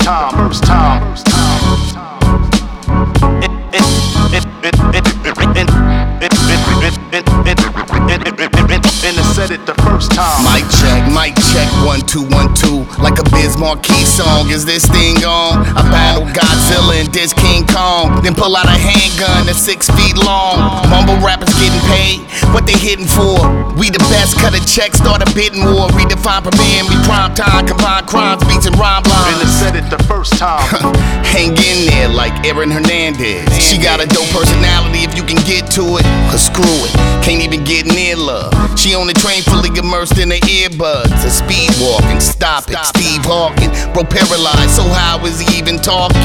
time, first time. And I said it the first time. Mic check, 1 2 1 2. Like a Biz Marquee song, is this thing on? I battle Godzilla and diss King Kong, then pull out a handgun that's 6 feet long. Mumble rappers getting paid, what they hitting for? We the best, cut a check, start a bidding war. Redefine premiere, we prime time, combine crimes, beats and rhyme lines. And I said it the first time. Hang in there like Aaron Hernandez. She got a dope personality if you can get to it. Cause screw it, can't even get near love. She on the train fully immersed in her earbuds. A speed walking, stop it, Steve Hawking. Bro paralyzed, so how is he even talking?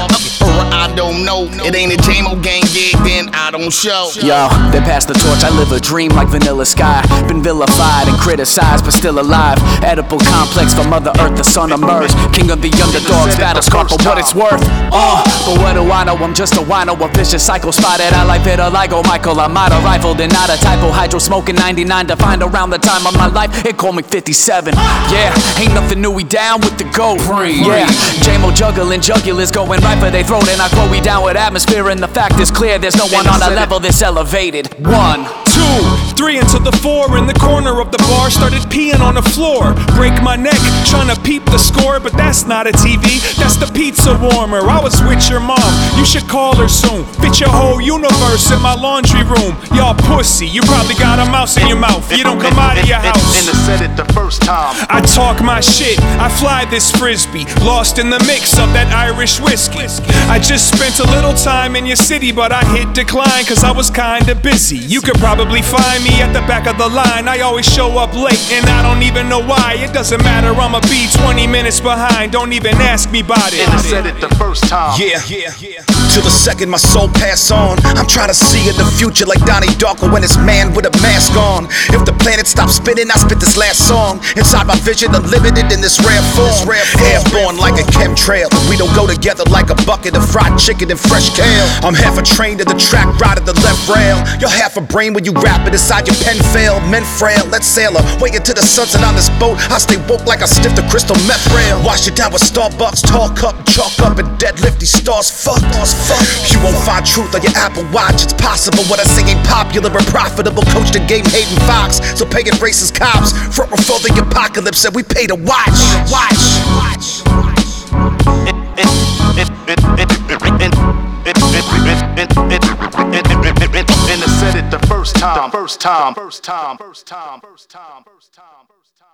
I don't know, it ain't a JMO gang gig, then I don't show. Yo, they pass the torch, I live a dream like Vanilla Sky. Been vilified and criticized, but still alive. Edible complex for Mother Earth, the son of Murs. King of the underdogs, battle scarred for what it's worth. But what do I know, I'm just a wino, a vicious cycle. Spotted out like vitiligo, Michael Armada. Rifled and not a typo, hydro smoking 99. Defined around the time of my life, it called me 57. Yeah, ain't nothing new, we down with the goat. Yeah, JMO juggling, jugulars going right for they throat. And I quote, we down with atmosphere, and the fact is clear, there's no one on a level this elevated. 1 2 3 into the 4 in the corner of the bar, started peeing on the floor. Break my neck trying to peep the score, but that's not a TV, that's the pizza warmer. I was with your mom, you should call her soon. Fit your whole universe in my laundry room. Y'all pussy, you probably got a mouse in your mouth, you don't come out of your house. And I said it the first time. I talk my shit, I fly this frisbee, lost in the mix of that Irish whiskey. I just spent a little time in your city, but I hit decline cause I was kinda busy. You could probably find me at the back of the line. I always show up late and I don't even know why. It doesn't matter, I'ma be 20 minutes behind. Don't even ask me about it. And I said it the first time. Yeah. Till the second my soul pass on, I'm trying to see in the future like Donnie Darko when it's man with a mask on. If the planet stops spinning, I spit this last song. Inside my vision, unlimited in this rare form. Airborne like a chemtrail. We don't go together like a bucket of fried chicken and fresh kale. I'm half a train to the track, right at the left rail. You're half a brain when you rap it inside your pen fail. Men frail, let's sail away into the sunset on this boat. I stay woke like I sniff the crystal meth rail. Wash it down with Starbucks, talk up, chalk up, and deadlift these stars. Fuck. You won't find truth on your Apple Watch. It's possible what I say ain't popular and profitable. Coach the game, Hayden Fox. So paying racist cops front before the apocalypse, and we pay to watch. And I said it the first time.